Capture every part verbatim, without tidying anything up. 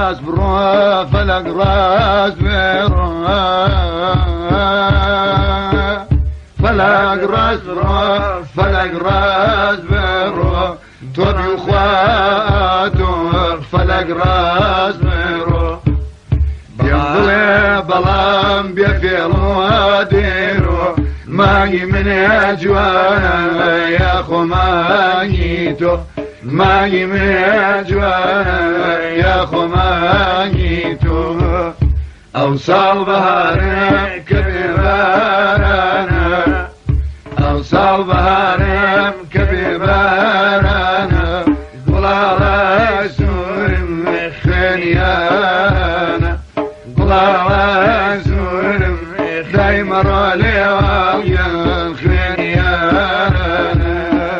راس برو فلق راس برو فلق راس برو فلق راس برو توبي اخواتو فلق راس برو بيمضي بلام بيفيلو ديرو ماي من اجوانا يا خو مايتو ماي من اجوانا يا خو مايتو اوصال بهارك ببارانا اوصال بهارك ببارانا قول على سور خنيانا قول على سور دايما رالي ويا خنيانا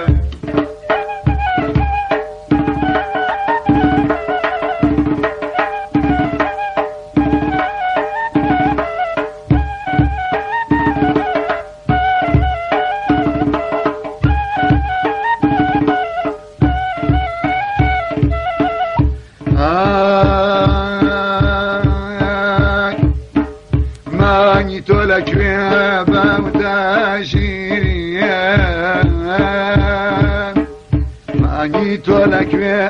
لك يا بوتاشيرين مانيت لك يا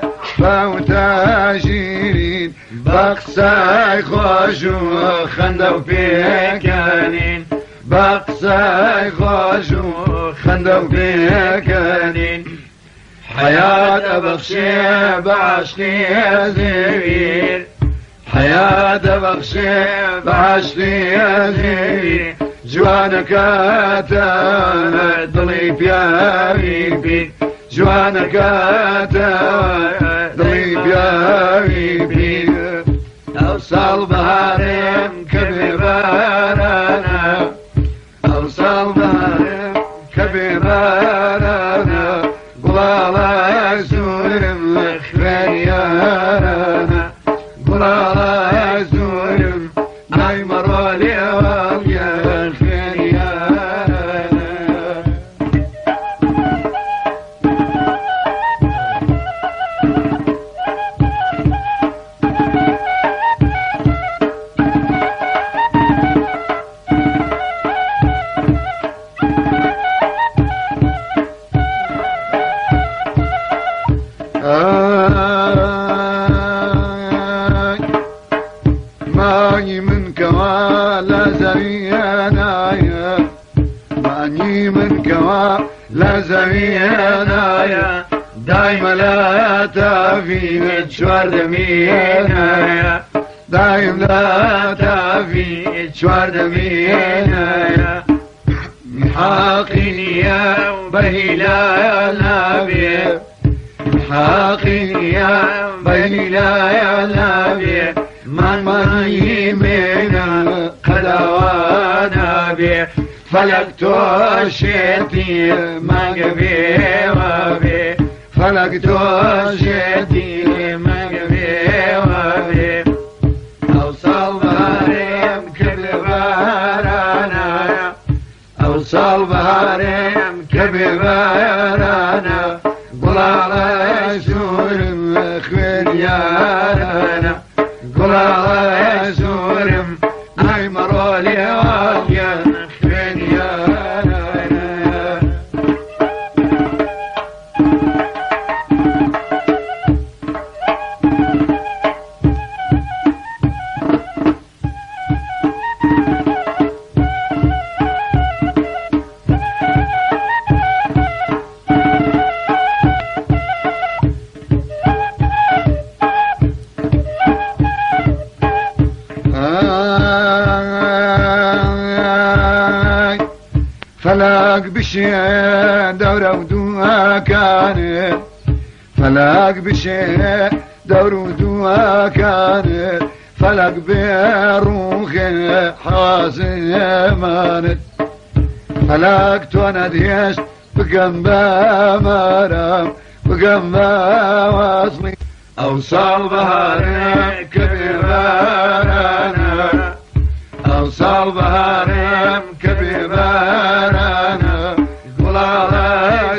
بوتاشيرين بقصاي خوشو خندو بيكانين بقصاي خوشو خندو بيكانين حياة بخشي بعشقي زوير حياة بخشي بعشقي زوير جوانك تضلي يا بيبي جوانك تضلي يا بيبي اوصل بهارم كبيرانا اوصل بهارم كبيرانا قلالا سورم خيارانا قلالا سورم نايمر واليوم يا خيارانا ماني منك ولا زريانا يا ماني منك ولا زريانا يا دايما لا تافي متشوار دمينا يا دايما لا تافي متشوار دمينا يا محاقيني يا بهيلا نبي محاقيني يا بهيلا نبي من من يمين قدوانا بي فلقت شيتي ما قبي وبي فلقت شيتي ما قبي وبي اوصل بهارم كل بارانا اوصل بهارم كل بارانا قول على سورم خيارانا قول على سورم نايمر واليوم يا خيارانا فلاق بشي دورة ودوها كانت فلاق بشي دورة ودوها كانت فلاق بروخي حواسي مانت فلاق تونا ديش بقنبا مرام بقنبا واصلي اوصال بهارك كبيرانا اوصال بهارم كبيرانا قول على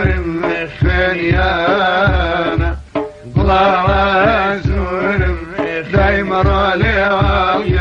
سورم خيانا قول على سورم زي مرالي